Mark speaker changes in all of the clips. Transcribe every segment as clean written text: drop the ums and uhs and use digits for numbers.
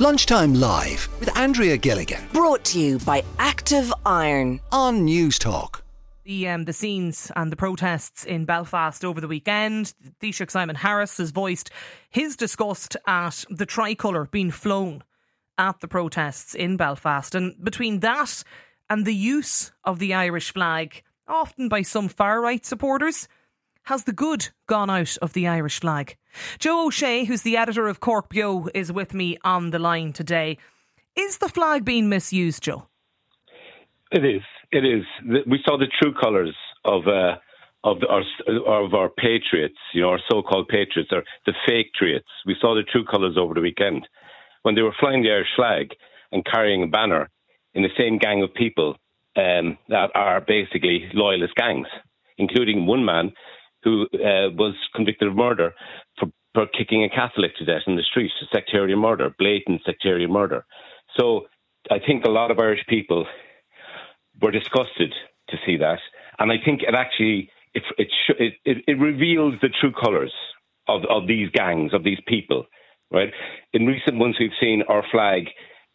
Speaker 1: Lunchtime Live with Andrea Gilligan
Speaker 2: Brought to you by Active Iron
Speaker 1: on News Talk.
Speaker 3: The scenes and the protests in Belfast over the weekend. Taoiseach Simon Harris has voiced his disgust at the tricolour being flown at the protests in Belfast. And between that and the use of the Irish flag, often by some far-right supporters, has the good gone out of the Irish flag? Joe O'Shea, who's the editor of Cork Bio, is with me on the line today. Is the flag being misused, Joe?
Speaker 4: It is. It is. We saw the true colours of our patriots, our so-called patriots, or the fake triots. We saw the true colours over the weekend when they were flying the Irish flag and carrying a banner in the same gang of people that are basically loyalist gangs, including one man who was convicted of murder for kicking a Catholic to death in the street, sectarian murder, blatant sectarian murder. So I think a lot of Irish people were disgusted to see that, and I think it actually it reveals the true colours of these gangs, of these people. Right? In recent months, we've seen our flag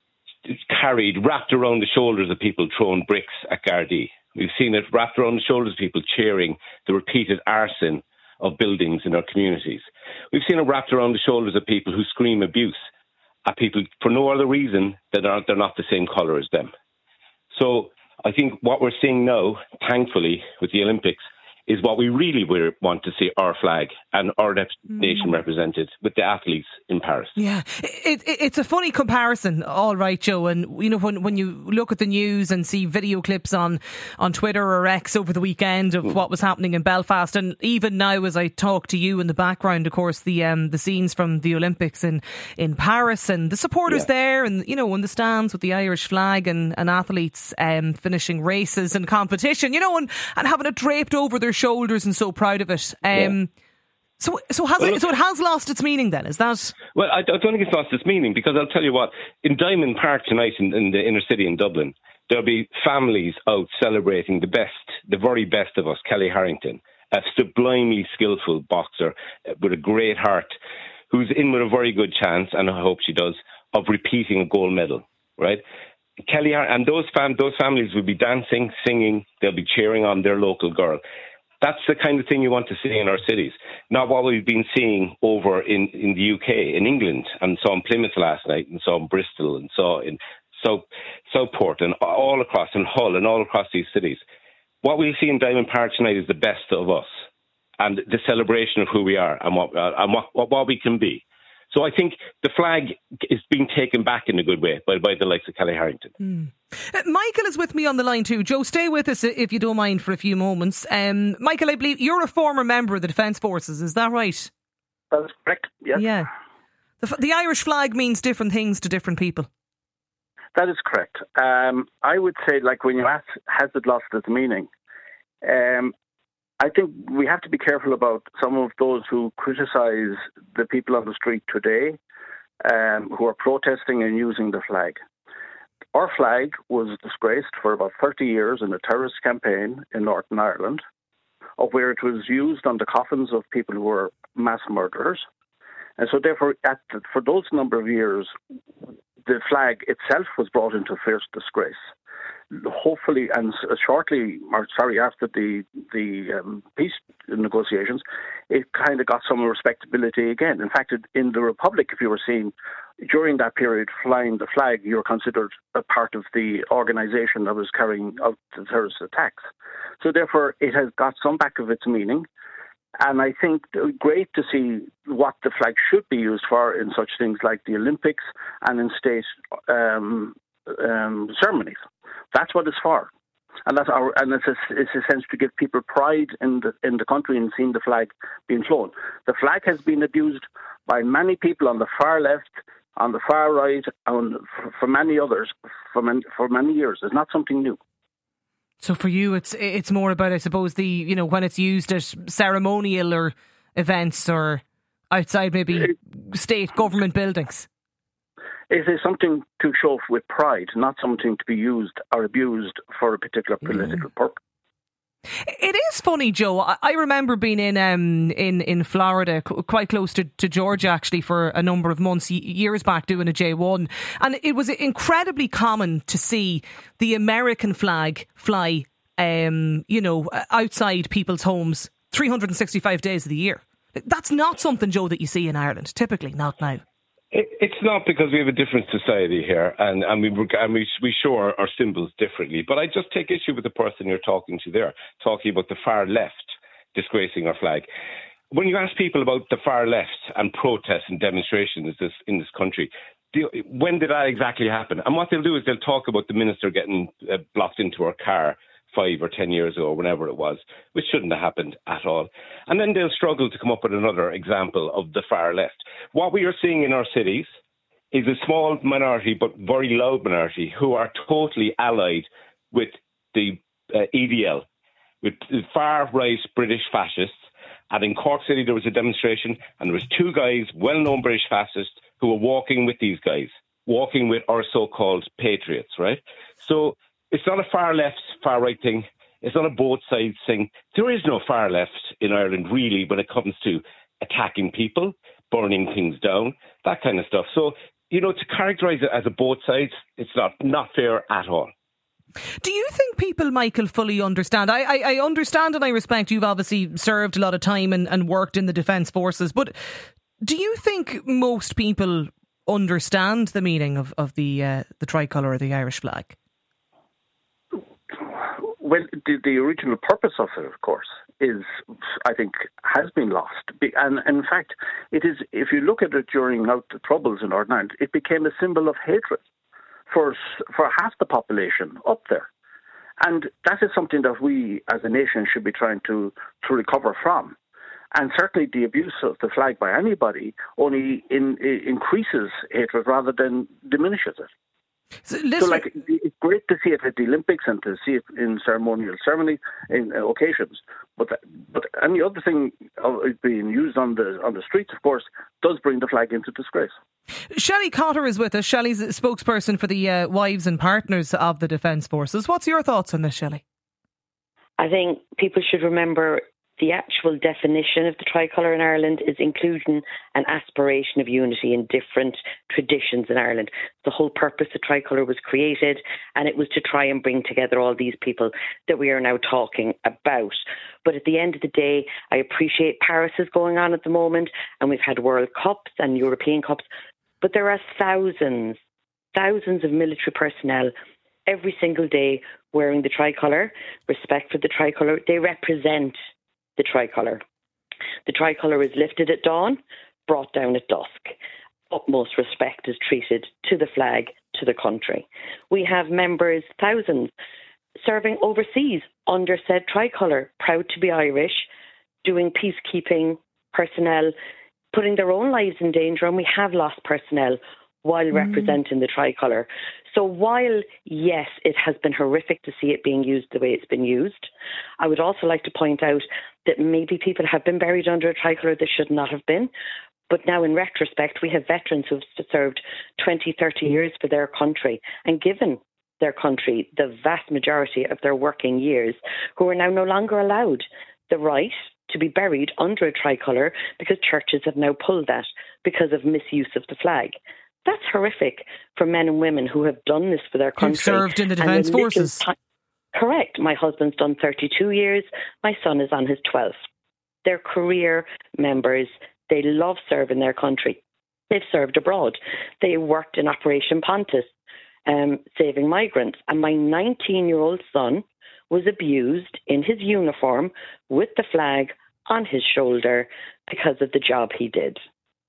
Speaker 4: wrapped around the shoulders of people throwing bricks at Gardaí. We've seen it wrapped around the shoulders of people cheering the repeated arson of buildings in our communities. We've seen it wrapped around the shoulders of people who scream abuse at people for no other reason than they're not the same colour as them. So I think what we're seeing now, thankfully, with the Olympics, is what we really want to see our flag and our nation represented with the athletes in Paris.
Speaker 3: Yeah, it's a funny comparison, all right, Joe. And when you look at the news and see video clips on Twitter or X over the weekend of what was happening in Belfast, and even now as I talk to you in the background, of course, the scenes from the Olympics in Paris and the supporters there, and in the stands with the Irish flag and athletes finishing races and competition, and having it draped over their shoulders and so proud of it. So it has lost its meaning then, is that? Well,
Speaker 4: I don't think it's lost its meaning, because I'll tell you what, in Diamond Park tonight in the inner city in Dublin, there'll be families out celebrating the very best of us, Kelly Harrington, a sublimely skillful boxer with a great heart, who's in with a very good chance, and I hope she does, of repeating a gold medal, right? Kelly and those families will be dancing, singing, they'll be cheering on their local girl. That's the kind of thing you want to see in our cities, not what we've been seeing over in the UK, in England, and saw in Plymouth last night, and saw in Bristol, and saw in Southport, and all across, in Hull, and all across these cities. What we see in Diamond Park tonight is the best of us, and the celebration of who we are and what we can be. So I think the flag is being taken back in a good way by the likes of Kelly Harrington.
Speaker 3: Michael is with me on the line too. Joe, stay with us if you don't mind for a few moments. Michael, I believe you're a former member of the Defence Forces, is that right?
Speaker 5: That's correct, yes.
Speaker 3: Yeah. The Irish flag means different things to different people.
Speaker 5: That is correct. I would say, when you ask, has it lost its meaning? I think we have to be careful about some of those who criticise the people on the street today who are protesting and using the flag. Our flag was disgraced for about 30 years in a terrorist campaign in Northern Ireland, of where it was used on the coffins of people who were mass murderers. And so therefore, for those number of years, the flag itself was brought into fierce disgrace. Hopefully, and after the peace negotiations, it kind of got some respectability again. In fact, in the Republic, if you were seen during that period flying the flag, you were considered a part of the organisation that was carrying out the terrorist attacks. So therefore, it has got some back of its meaning. And I think great to see what the flag should be used for in such things like the Olympics and in state ceremonies. That's what it's for, and it's a sense to give people pride in the country and seeing the flag being flown. The flag has been abused by many people on the far left, on the far right, and for many others for many years. It's not something new.
Speaker 3: So for you, it's more about, I suppose, when it's used at ceremonial or events or outside maybe state government buildings.
Speaker 5: It is something to show with pride, not something to be used or abused for a particular political purpose.
Speaker 3: It is funny, Joe. I remember being in Florida, quite close to Georgia, actually, for a number of months, years back, doing a J1. And it was incredibly common to see the American flag fly, outside people's homes 365 days of the year. That's not something, Joe, that you see in Ireland. Typically, not now.
Speaker 4: It's not, because we have a different society here, and we show our symbols differently. But I just take issue with the person you're talking to there, talking about the far left disgracing our flag. When you ask people about the far left and protests and demonstrations in this country, when did that exactly happen? And what they'll do is they'll talk about the minister getting blocked into her car 5 or 10 years ago, whenever it was, which shouldn't have happened at all. And then they'll struggle to come up with another example of the far left. What we are seeing in our cities is a small minority, but very loud minority, who are totally allied with the EDL, with the far-right British fascists. And in Cork City, there was a demonstration, and there was 2 guys, well-known British fascists, who were walking with these guys, walking with our so-called patriots, right? So it's not a far left, far right thing. It's not a both sides thing. There is no far left in Ireland, really, when it comes to attacking people, burning things down, that kind of stuff. So, to characterise it as a both sides, it's not fair at all.
Speaker 3: Do you think people, Michael, fully understand? I understand and I respect you've obviously served a lot of time and worked in the Defence Forces, but do you think most people understand the meaning of the tricolour or the Irish flag?
Speaker 5: Well, the original purpose of it, of course, I think, has been lost. And in fact, it is. If you look at it during the Troubles in Northern Ireland, it became a symbol of hatred for half the population up there. And that is something that we, as a nation, should be trying to recover from. And certainly the abuse of the flag by anybody only increases hatred rather than diminishes it. So it's great to see it at the Olympics and to see it in ceremony in occasions. But any other thing being used on the streets, of course, does bring the flag into disgrace.
Speaker 3: Shelley Cotter is with us. Shelley's a spokesperson for the wives and partners of the Defence Forces. What's your thoughts on this, Shelley?
Speaker 6: I think people should remember the actual definition of the tricolour in Ireland is inclusion and aspiration of unity in different traditions in Ireland. The whole purpose of tricolour was created, and it was to try and bring together all these people that we are now talking about. But at the end of the day, I appreciate Paris is going on at the moment, and we've had World Cups and European Cups, but there are thousands of military personnel every single day wearing the tricolour. Respect for the tricolour. They represent the tricolour. The tricolour is lifted at dawn, brought down at dusk. Utmost respect is treated to the flag, to the country. We have members, thousands, serving overseas under said tricolour, proud to be Irish, doing peacekeeping personnel, putting their own lives in danger, and we have lost personnel while representing the tricolour. So while, yes, it has been horrific to see it being used the way it's been used, I would also like to point out that maybe people have been buried under a tricolour that should not have been. But now in retrospect, we have veterans who have served 20, 30 years for their country and given their country the vast majority of their working years, who are now no longer allowed the right to be buried under a tricolour because churches have now pulled that because of misuse of the flag. That's horrific for men and women who have done this for their country.
Speaker 3: Who served in the Defence Forces.
Speaker 6: Correct. My husband's done 32 years. My son is on his 12th. They're career members. They love serving their country. They've served abroad. They worked in Operation Pontus, saving migrants. And my 19-year-old son was abused in his uniform with the flag on his shoulder because of the job he did.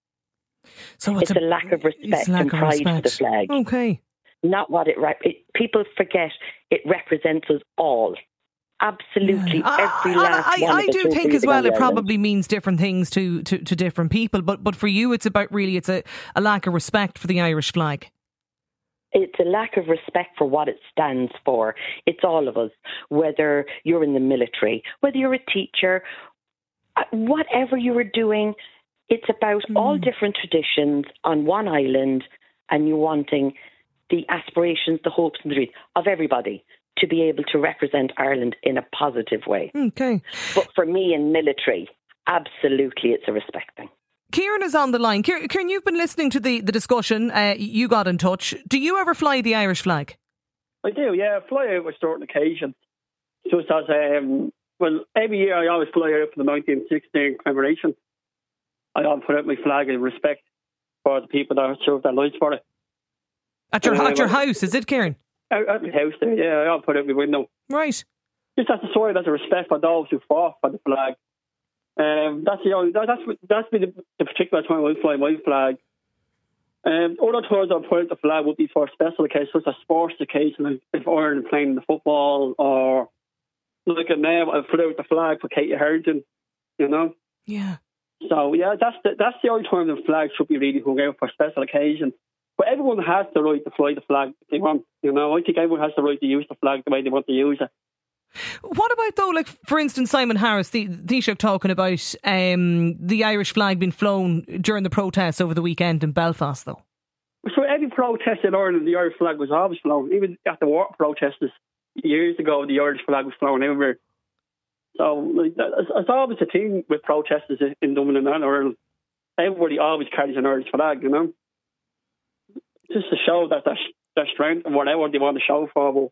Speaker 6: So it's a lack of respect and pride for the flag.
Speaker 3: Okay.
Speaker 6: Not what people forget it represents us all. Absolutely, every last one.
Speaker 3: I do think as well it probably means different things to different people, but for you it's about really it's a lack of respect for the Irish flag.
Speaker 6: It's a lack of respect for what it stands for. It's all of us, whether you're in the military, whether you're a teacher, whatever you were doing. It's about all different traditions on one island, and you wanting the aspirations, the hopes and the dreams of everybody. to be able to represent Ireland in a positive way.
Speaker 3: Okay.
Speaker 6: But for me in military, absolutely it's a respect thing.
Speaker 3: Kieran is on the line. Kieran, you've been listening to the discussion. You got in touch. Do you ever fly the Irish flag?
Speaker 7: I do, yeah. I fly out with certain occasions. Just as, every year I always fly out for the 1916 commemoration. I always put out my flag in respect for the people that served their lives for it.
Speaker 3: At your house, is it, Kieran?
Speaker 7: At my house there, yeah. I always put out my window.
Speaker 3: Right.
Speaker 7: Just as a sort of respect for those who fought for the flag. That's been the particular time I fly my flag. Other times I put out the flag would be for special occasions, such as sports occasions, like if Ireland playing the football, or like now I put out the flag for Katie Harrington, you know.
Speaker 3: Yeah.
Speaker 7: So yeah, that's the only time the flag should be really hung out for special occasions. But everyone has the right to fly the flag if they want, you know. I think everyone has the right to use the flag the way they want to use it.
Speaker 3: What about, though, like, for instance, Simon Harris, the Taoiseach, talking about the Irish flag being flown during the protests over the weekend in Belfast, though?
Speaker 7: So every protest in Ireland, the Irish flag was always flown. Even at the war protests years ago, the Irish flag was flown everywhere. So like, it's always a thing with protesters in Dublin and Ireland. Everybody always carries an Irish flag, you know? Just to show that their strength and whatever they want to show for. But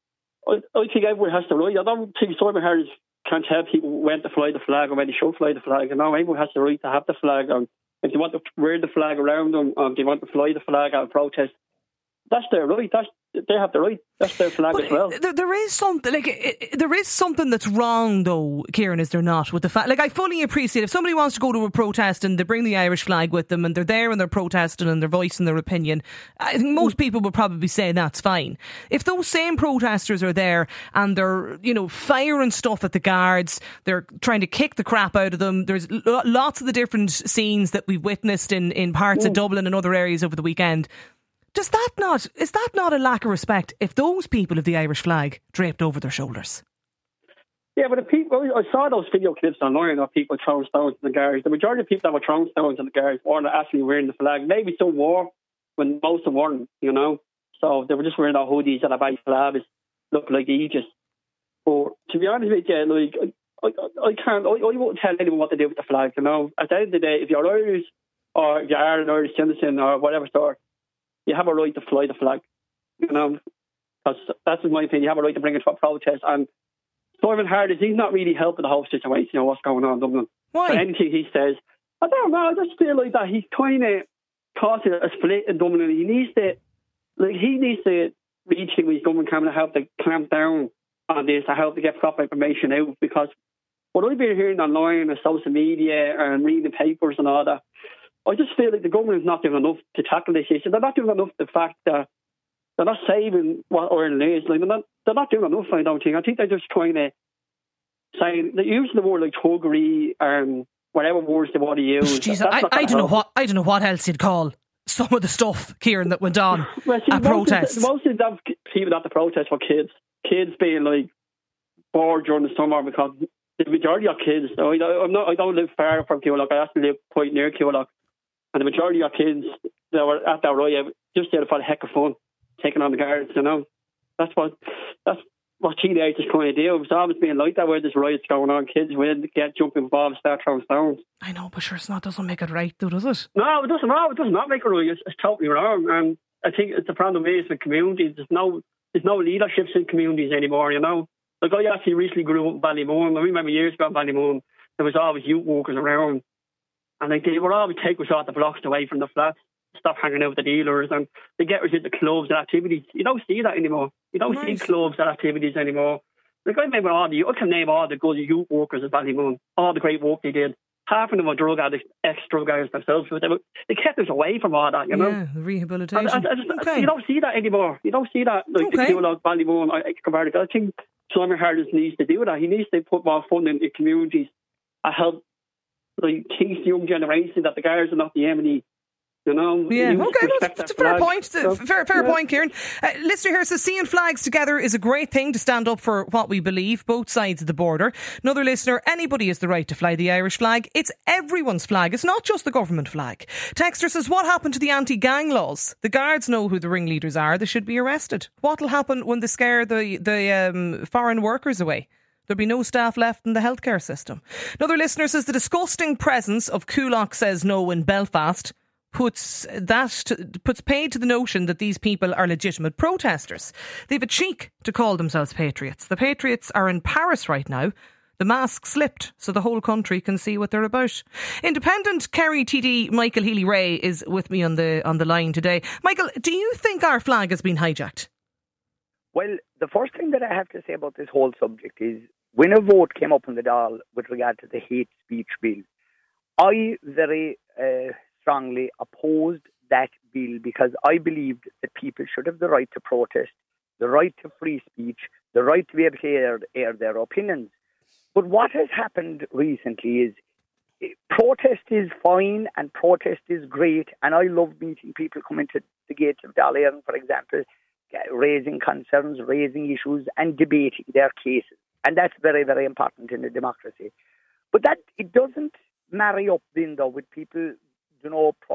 Speaker 7: I think everyone has the right. I don't think Simon Harris can't tell people when to fly the flag or when they should fly the flag. You know, everyone has the right to have the flag. And if they want to wear the flag around them, or if they want to fly the flag at a protest, that's their right. They have the right. That's their flag as well.
Speaker 3: There is something that's wrong, though, Kieran, is there not, with the fact? Like, I fully appreciate if somebody wants to go to a protest and they bring the Irish flag with them and they're there and they're protesting and they're voicing their opinion. I think most people would probably say that's fine. If those same protesters are there and they're, you know, firing stuff at the guards, they're trying to kick the crap out of them. There's lots of the different scenes that we've witnessed in parts of Dublin and other areas over the weekend. Is that not a lack of respect if those people have the Irish flag draped over their shoulders?
Speaker 7: Yeah, but I saw those video clips online of people throwing stones at the guards. The majority of people that were throwing stones at the guards weren't actually wearing the flag. Maybe some were, when most of them weren't, you know. So they were just wearing their hoodies and a white flag, looked like Aegis. But to be honest with you, like, I won't tell anyone what to do with the flag, you know. At the end of the day, if you're Irish or if you are an Irish citizen or whatever sort, you have a right to fly the flag, you know, because that's in my opinion. You have a right to bring it to a protest. And Simon Harris, he's not really helping the whole situation, you know, what's going on in Dublin.
Speaker 3: Why?
Speaker 7: But anything he says, I don't know, I just feel like that he's kind of causing a split in Dublin. He needs to reach him with his government cabinet to help to clamp down on this, to help to get proper information out, because what I've been hearing online and social media and reading the papers and all that, I just feel like the government is not doing enough to tackle this issue. They're not doing enough the fact that they're not saving what Ireland is. Like, they're not doing enough, I don't think. I think they're just trying to say, they're using the word like thuggery and whatever words they want to use.
Speaker 3: Jeez, I don't know what else you'd call some of the stuff, Kieran, that went on at protests.
Speaker 7: Most of the people at the protest were kids. Kids being like bored during the summer, because the majority of kids, I don't live far from Coolock. I actually live quite near Coolock. And the majority of kids that were at that riot just did it for the heck of fun, taking on the guards, you know. That's what teenagers kind of do. It's always been like that where there's riots going on. Kids will get jumping involved, start throwing stones.
Speaker 3: I know, but sure, doesn't make it right, though, does it?
Speaker 7: No, it doesn't. No, it does not make it right. It's totally wrong. And I think it's the problem is with communities. There's no leaderships in communities anymore, you know. Like, I actually recently grew up in Ballymun. I remember years ago in Ballymun, there was always youth workers around. And like, they would always take us out the blocks away from the flats, stop hanging out with the dealers, and they get us into clubs and activities. You don't see that anymore. You don't see clubs and activities anymore. Like, I remember I can name all the good youth workers at Ballymun, all the great work they did. Half of them were drug addicts, ex-drug addicts themselves. But they kept us away from all that, you know.
Speaker 3: Yeah, rehabilitation.
Speaker 7: You don't see that anymore. You don't see that, like, the Coolock, Ballymun, Excavartic. I think Simon Harris needs to do that. He needs to put more funding in communities and help, like, teach the young generation that the guards are not the enemy. You know,
Speaker 3: Yeah,
Speaker 7: you
Speaker 3: okay,
Speaker 7: respect
Speaker 3: it's a
Speaker 7: that
Speaker 3: fair
Speaker 7: flag.
Speaker 3: point. Fair point, Kieran. Listener here says, seeing flags together is a great thing to stand up for what we believe, both sides of the border. Another listener, anybody has the right to fly the Irish flag. It's everyone's flag. It's not just the government flag. Texter says, what happened to the anti-gang laws? The guards know who the ringleaders are. They should be arrested. What will happen when they scare the foreign workers away? There'll be no staff left in the healthcare system. Another listener says, the disgusting presence of Coolock Says No in Belfast puts paid to the notion that these people are legitimate protesters. They've a cheek to call themselves patriots. The patriots are in Paris right now. The mask slipped so the whole country can see what they're about. Independent Kerry TD Michael Healy-Rae is with me on the line today. Michael, do you think our flag has been hijacked?
Speaker 8: Well, the first thing that I have to say about this whole subject is when a vote came up on the Dáil with regard to the hate speech bill, I very strongly opposed that bill because I believed that people should have the right to protest, the right to free speech, the right to be able to air their opinions. But what has happened recently is protest is fine and protest is great, and I love meeting people coming to the gates of Dáil, for example, raising concerns, raising issues and debating their cases. And that's very, very important in a democracy. But that it doesn't marry up then though with people,